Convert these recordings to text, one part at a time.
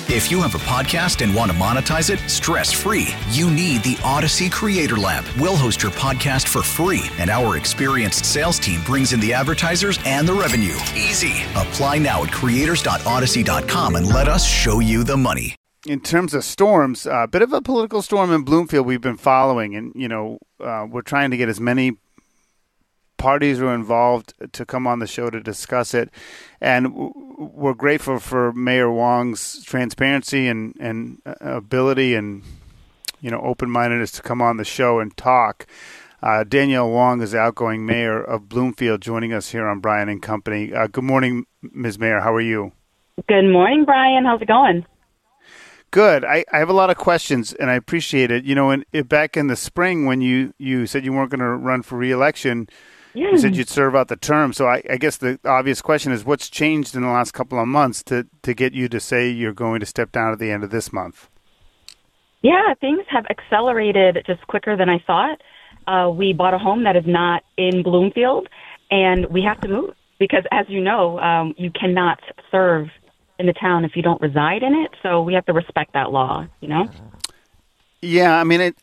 If you have a podcast and want to monetize it stress-free, you need the Odyssey Creator Lab. We'll host your podcast for free, and our experienced sales team brings in the advertisers and the revenue. Easy. Apply now at creators.odyssey.com and let us show you the money. In terms of storms, a bit of a political storm in Bloomfield we've been following, and we're trying to get as many parties who are involved to come on the show to discuss it. And we're grateful for Mayor Wong's transparency and ability and, open-mindedness to come on the show and talk. Danielle Wong is the outgoing mayor of Bloomfield, joining us here on Brian and Company. Good morning, Ms. Mayor. How are you? Good morning, Brian. How's it going? Good. I have a lot of questions, and I appreciate it. Back in the spring when you said you weren't going to run for re-election, you said you'd serve out the term. So I guess the obvious question is, what's changed in the last couple of months to get you to say you're going to step down at the end of this month? Yeah, things have accelerated just quicker than I thought. We bought a home that is not in Bloomfield, and we have to move because, as you know, you cannot serve in the town if you don't reside in it. So we have to respect that law, Yeah,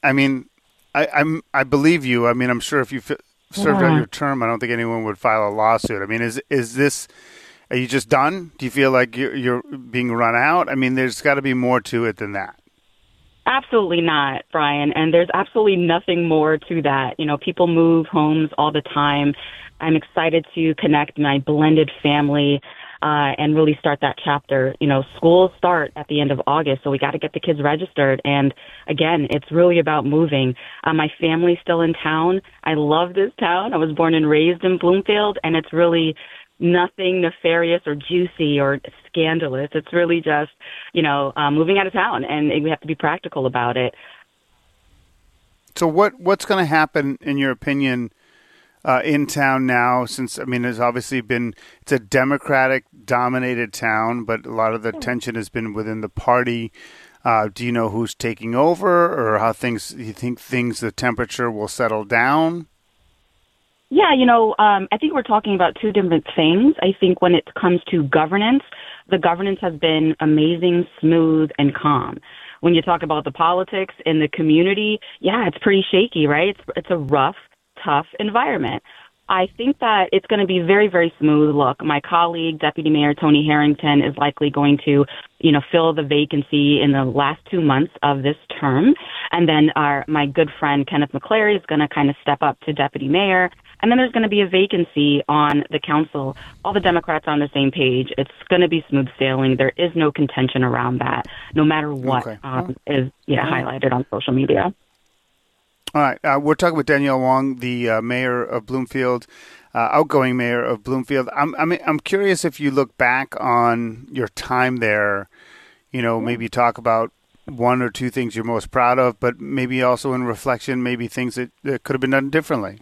I believe you. I'm sure if you served out your term, I don't think anyone would file a lawsuit. Is this? Are you just done? Do you feel like you're being run out? There's got to be more to it than that. Absolutely not, Brian. And there's absolutely nothing more to that. People move homes all the time. I'm excited to connect my blended family and really start that chapter. Schools start at the end of August, so we got to get the kids registered. And again, it's really about moving. My family's still in town. I love this town. I was born and raised in Bloomfield, and it's really nothing nefarious or juicy or scandalous. It's really just, moving out of town, and we have to be practical about it. So what's going to happen, in your opinion, in town now, since, there's obviously it's a Democratic-dominated town, but a lot of the tension has been within the party. Do you know who's taking over, or how do you think the temperature will settle down? Yeah, I think we're talking about two different things. I think when it comes to governance, the governance has been amazing, smooth, and calm. When you talk about the politics in the community, yeah, it's pretty shaky, right? It's a rough, tough environment. I think that it's going to be very, very smooth. Look, my colleague, Deputy Mayor Tony Harrington, is likely going to, fill the vacancy in the last 2 months of this term. And then my good friend, Kenneth McCleary, is going to kind of step up to Deputy Mayor. And then there's going to be a vacancy on the council. All the Democrats are on the same page. It's going to be smooth sailing. There is no contention around that, no matter what is highlighted on social media. All right. We're talking with Danielle Wong, the mayor of Bloomfield, outgoing mayor of Bloomfield. I'm curious if you look back on your time there, maybe talk about one or two things you're most proud of, but maybe also in reflection, maybe things that could have been done differently.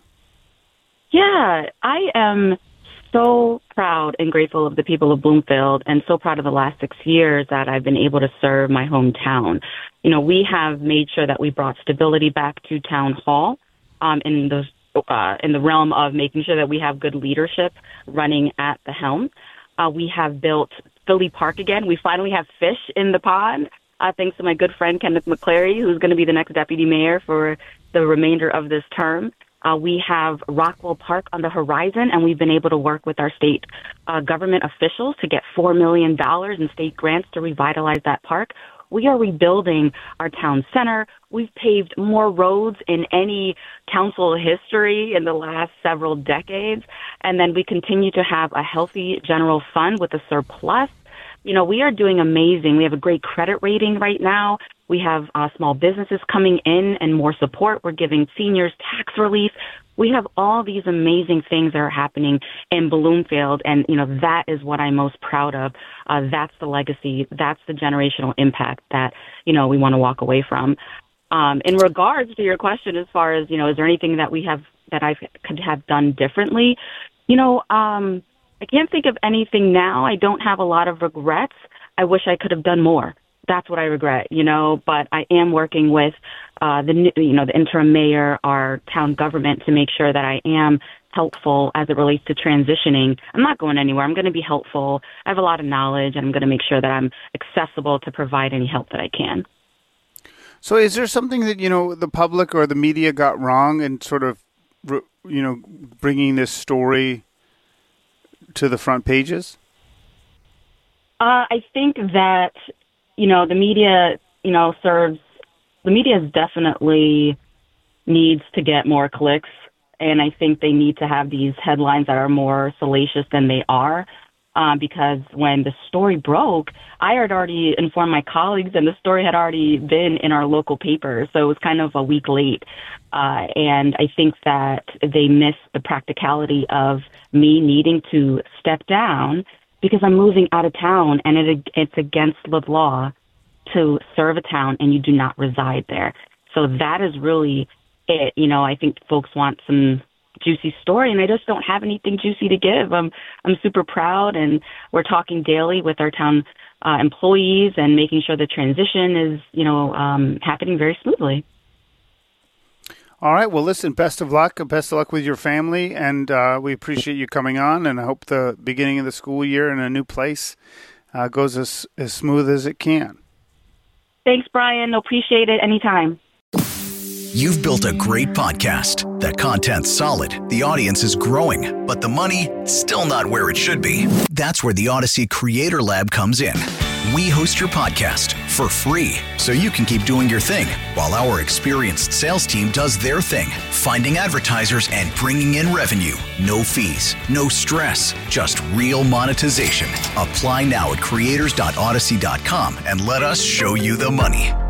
Yeah, I am so proud and grateful of the people of Bloomfield, and so proud of the last 6 years that I've been able to serve my hometown. We have made sure that we brought stability back to Town Hall in the realm of making sure that we have good leadership running at the helm. We have built Philly Park again. We finally have fish in the pond, thanks to my good friend Kenneth McCleary, who's going to be the next deputy mayor for the remainder of this term. We have Rockwell Park on the horizon, and we've been able to work with our state government officials to get $4 million in state grants to revitalize that park. We are rebuilding our town center. We've paved more roads in any council history in the last several decades. And then we continue to have a healthy general fund with a surplus. We are doing amazing. We have a great credit rating right now. We have small businesses coming in and more support. We're giving seniors tax relief. We have all these amazing things that are happening in Bloomfield, and, that is what I'm most proud of. That's the legacy. That's the generational impact that, we want to walk away from. In regards to your question, as far as, is there anything that I could have done differently? I can't think of anything now. I don't have a lot of regrets. I wish I could have done more. That's what I regret, but I am working with the interim mayor, our town government, to make sure that I am helpful as it relates to transitioning, I'm not going anywhere. I'm going to be helpful. I have a lot of knowledge, and I'm going to make sure that I'm accessible to provide any help that I can. So is there something that, the public or the media got wrong in sort of, bringing this story to the front pages? I think that, the media, the media definitely needs to get more clicks. And I think they need to have these headlines that are more salacious than they are. Because when the story broke, I had already informed my colleagues, and the story had already been in our local paper. So it was kind of a week late. And I think that they missed the practicality of me needing to step down because I'm moving out of town, and it's against the law to serve a town and you do not reside there. So that is really it. I think folks want some juicy story, and I just don't have anything juicy to give. I'm super proud, and we're talking daily with our town employees and making sure the transition is, happening very smoothly. All right. Well, listen, best of luck. Best of luck with your family, and we appreciate you coming on, and I hope the beginning of the school year in a new place goes as smooth as it can. Thanks, Brian. Appreciate it anytime. You've built a great podcast. The content's solid, the audience is growing, but the money, still not where it should be. That's where the Odyssey Creator Lab comes in. We host your podcast for free, so you can keep doing your thing, while our experienced sales team does their thing, finding advertisers and bringing in revenue. No fees, no stress, just real monetization. Apply now at creators.odyssey.com and let us show you the money.